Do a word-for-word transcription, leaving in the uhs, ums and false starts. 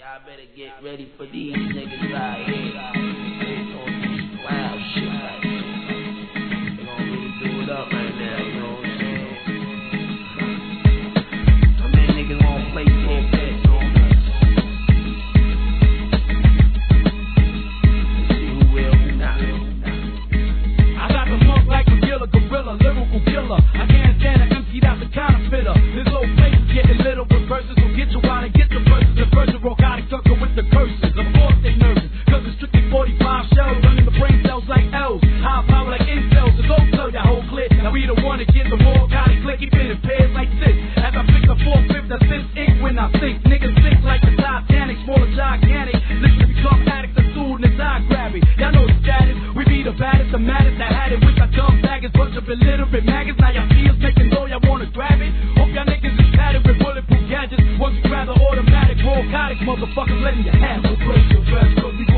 Y'all better get ready for these niggas out here. They on some wild shit right now. They gon' really do it up right now, you know what I'm saying? I mean, niggas won't play for a bit, you know. Let's see who will, who not. I got the monk like a killer, gorilla, lyrical killer. I can't stand an empty out the counterfeiter. This old place is getting little with verses, so get you out and get the verses. The verses robotic sucker with the curses. Of course they nervous, cause it's strictly forty-five shells running the brain cells like L's. High power like incels, so don't tell that whole clip. Now we the one to get the more gotti click, keep it in pairs like this. As I pick the fourth, fifth, that fifth ink when I think. Niggas think like the Titanic, smaller gigantic. Listen, become addicts of food and it's eye grabbing. Y'all know the status, we be the baddest, the maddest that had it. Wish I dumb baggers, bunch of illiterate maggots. Now y'all feels making know y'all wanna grab it. Hope y'all niggas is padded with bulletproof gadgets. Once you grab the automatic, roll cottage, motherfuckers letting you have it. Brace your breath, cause we